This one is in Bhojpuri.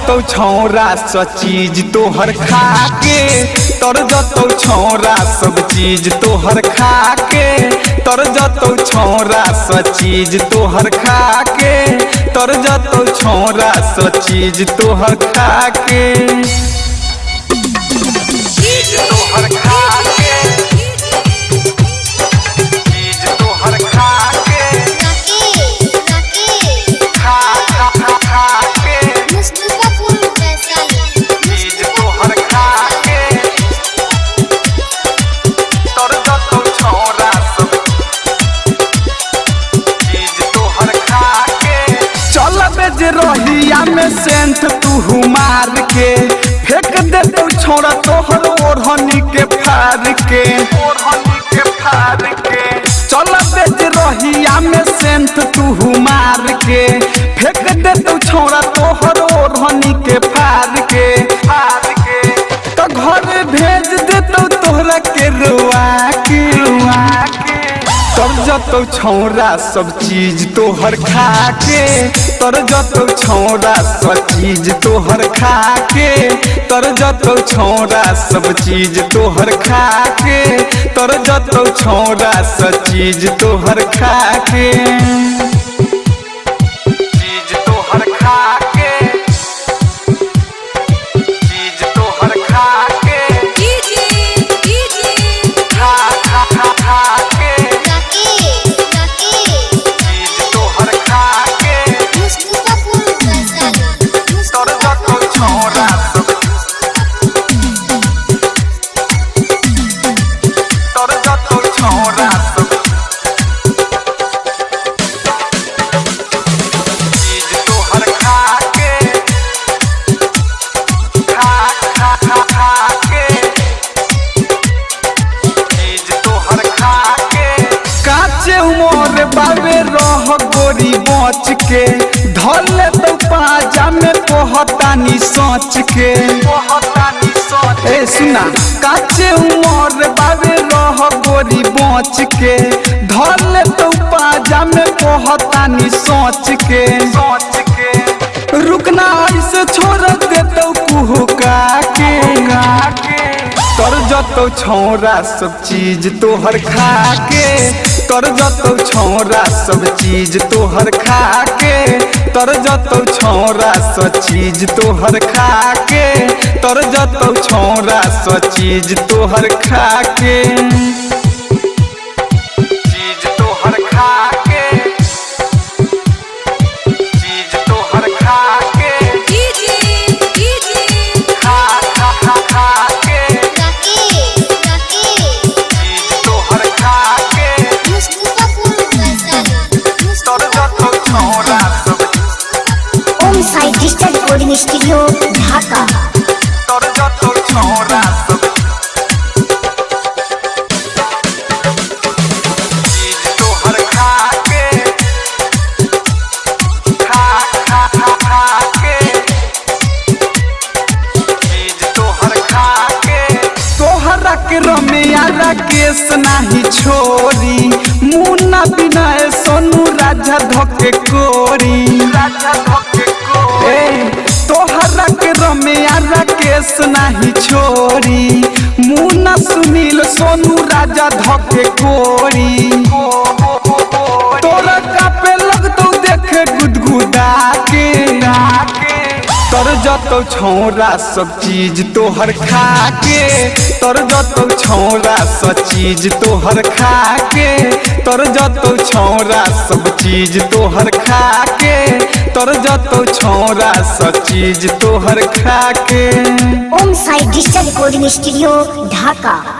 जतौ छौरा स चीज तोहर खाके तर जतौ छौरा सब चीज तोहर खाके तर जतौ छौरा स चीज तोहर खाके तर जतौ छौरा स चीज तोहर खाके चीज तोहर खाके चीज तोहर खाके चीज तोहर खाके तर जतौ छौरा सब चीज तोहर खाके चल बेज रहिया में सेंट तू मार के फेंक देतौ छौरा तोहर ओढ़नी के फाड़ के चल बेज रहिया में सेंट तू मार के फेंक देतौ छौरा तोहर ओढ़नी के फाड़ के तो घर भेज देतौ तोहरा के रुआ के तर जतौ छौरा सब चीज तोहर खाके तर जतौ छौरा सब चीज तोहर खाके तर जतौ छौरा सब चीज तोहर खाके तर जतौ छौरा सब चीज तोहर खाके चीज तोहर खाके चीज तोहर खाके बाबे रह गोरी बच के धल तो पाजा में कहतानी सोच के ए सुना काचे उमर बाबे रह गोरी बच के धल तो पाजा में कहतानी सोच के रुकना ऐसे छोड़ देतौ कुहुका के तर जतौ छौरा सब चीज तोहर खाके तर जतौ छौरा सब चीज तोहर खाके तर जतौ छौरा सब चीज तोहर खाके तर जतौ छौरा सब चीज तोहर खाके चीज तोहर खाके चीज तोहर खाके Om Sai digital recording studio Dhaka तर जतौ छौरा सब चीज तोहर खाके चीज तोहर खाके तोहरा के रमिया राकेश नाही छोरी मुन्ना बिना सोनू राजा धोके कोरी तोहरा के रमिया राकेश नाही छोरी मुन्ना सुनील सोनू राजा धोके कोरी तोरा कापे लगतौ देखे गुदगुदा के तर जतौ छौरा सब चीज तोहर खाके तर जतौ छौरा सब चीज तोहर खाके तर जतौ छौरा सब चीज तोहर खाके तर जतौ छौरा सब चीज तोहर खाके Om Sai digital recording studio ढाका।